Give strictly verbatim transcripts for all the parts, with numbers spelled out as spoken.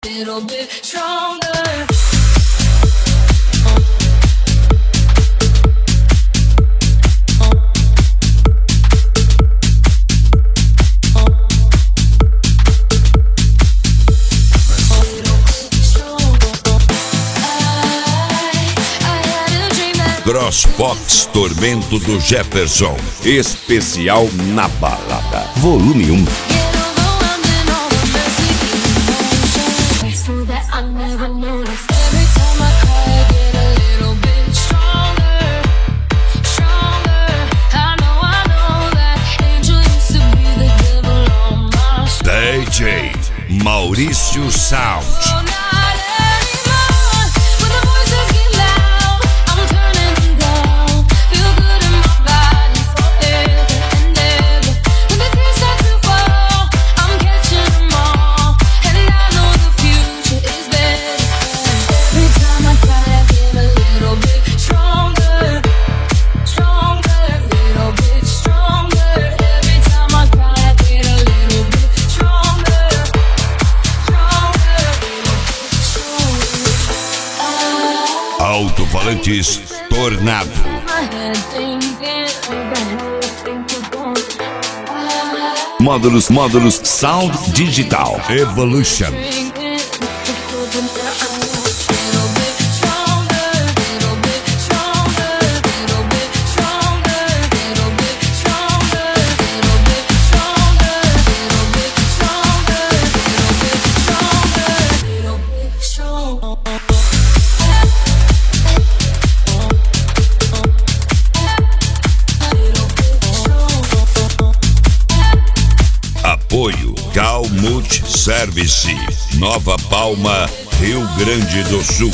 little bit stronger. Crossbox Tormento do Jefferson, especial na balada, volume um. D J Maurício Sound. Alto-falantes Tornado. Módulos, módulos Sound Digital Evolution. Apoio Cal Multi Service, Nova Palma, Rio Grande do Sul.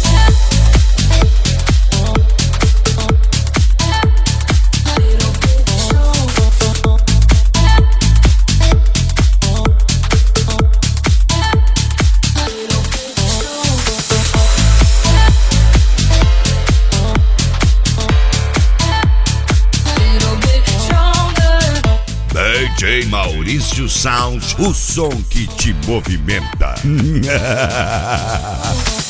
D J Maurício Sound, o som que te movimenta.